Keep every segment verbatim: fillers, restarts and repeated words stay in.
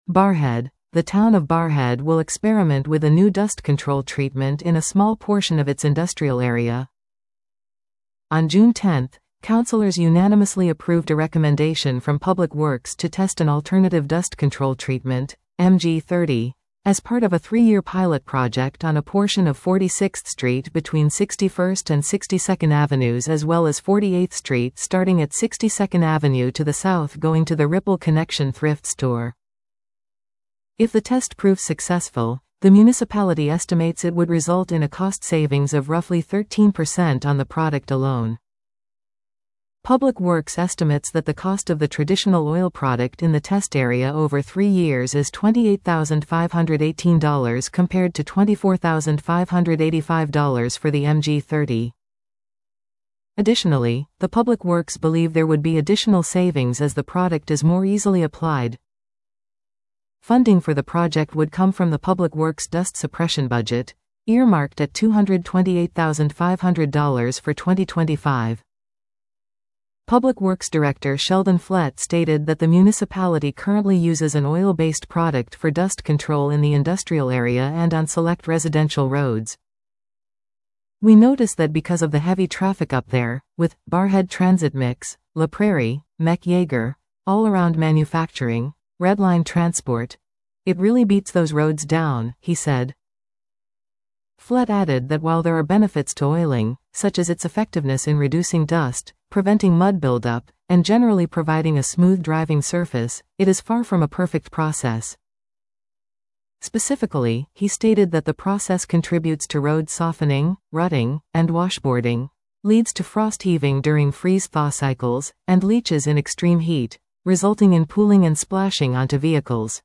Barrhead. The town of Barrhead will experiment with a new dust control treatment in a small portion of its industrial area. On June tenth, councillors unanimously approved a recommendation from Public Works to test an alternative dust control treatment, M G thirty, as part of a three-year pilot project on a portion of forty-sixth Street between sixty-first and sixty-second Avenues as well as forty-eighth Street starting at sixty-second Avenue to the south going to the Ripple Connection thrift store. If the test proves successful, the municipality estimates it would result in a cost savings of roughly thirteen percent on the product alone. Public Works estimates that the cost of the traditional oil product in the test area over three years is twenty-eight thousand five hundred eighteen dollars compared to twenty-four thousand five hundred eighty-five dollars for the M G thirty. Additionally, the Public Works believe there would be additional savings as the product is more easily applied. Funding for the project would come from the Public Works dust suppression budget, earmarked at two hundred twenty-eight thousand five hundred dollars for twenty twenty-five. Public Works Director Sheldon Flett stated that the municipality currently uses an oil-based product for dust control in the industrial area and on select residential roads. We notice that because of the heavy traffic up there, with Barrhead Transit Mix, La Prairie, Mech Yeager, all-around manufacturing, Redline Transport, it really beats those roads down, he said. Flett added that while there are benefits to oiling, such as its effectiveness in reducing dust, preventing mud buildup, and generally providing a smooth driving surface, it is far from a perfect process. Specifically, he stated that the process contributes to road softening, rutting, and washboarding, leads to frost heaving during freeze-thaw cycles, and leaches in extreme heat, resulting in pooling and splashing onto vehicles.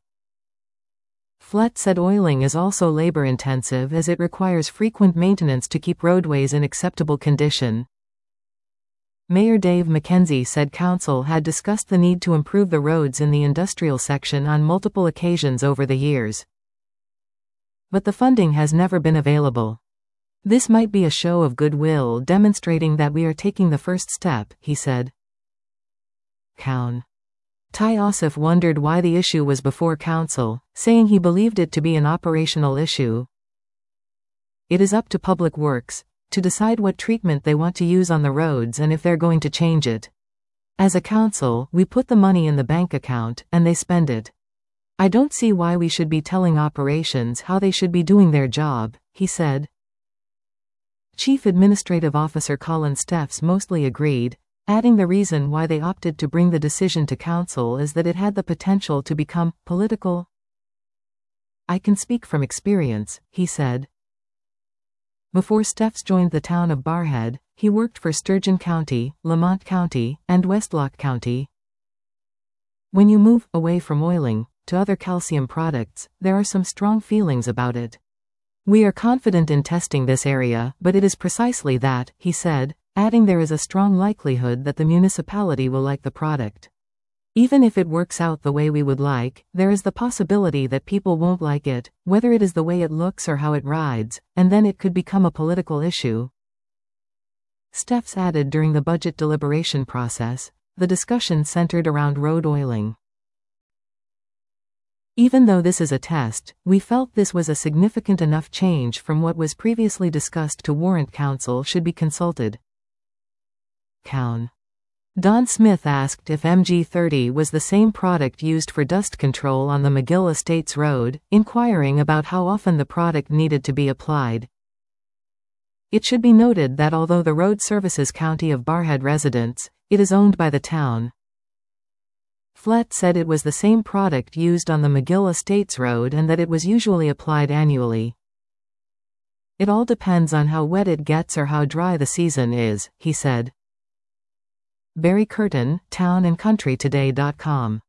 Flett said oiling is also labor-intensive as it requires frequent maintenance to keep roadways in acceptable condition. Mayor Dave McKenzie said council had discussed the need to improve the roads in the industrial section on multiple occasions over the years. But the funding has never been available. This might be a show of goodwill demonstrating that we are taking the first step, he said. Cown. Ty Ossoff wondered why the issue was before council, saying he believed it to be an operational issue. It is up to Public Works to decide what treatment they want to use on the roads and if they're going to change it. As a council, we put the money in the bank account, and they spend it. I don't see why we should be telling operations how they should be doing their job, he said. Chief Administrative Officer Colin Steffes mostly agreed, adding the reason why they opted to bring the decision to council is that it had the potential to become political. I can speak from experience, he said. Before Steffes joined the town of Barrhead, he worked for Sturgeon County, Lamont County, and Westlock County. When you move away from oiling to other calcium products, there are some strong feelings about it. We are confident in testing this area, but it is precisely that, he said, adding there is a strong likelihood that the municipality will like the product. Even if it works out the way we would like, there is the possibility that people won't like it, whether it is the way it looks or how it rides, and then it could become a political issue. Steffes added during the budget deliberation process, the discussion centered around road oiling. Even though this is a test, we felt this was a significant enough change from what was previously discussed to warrant council should be consulted. Cown. Don Smith asked if M G thirty was the same product used for dust control on the McGill Estates Road, inquiring about how often the product needed to be applied. It should be noted that although the road services County of Barrhead residents, it is owned by the town. Flett said it was the same product used on the McGill Estates Road and that it was usually applied annually. It all depends on how wet it gets or how dry the season is, he said. Barry Curtin, town and country today dot com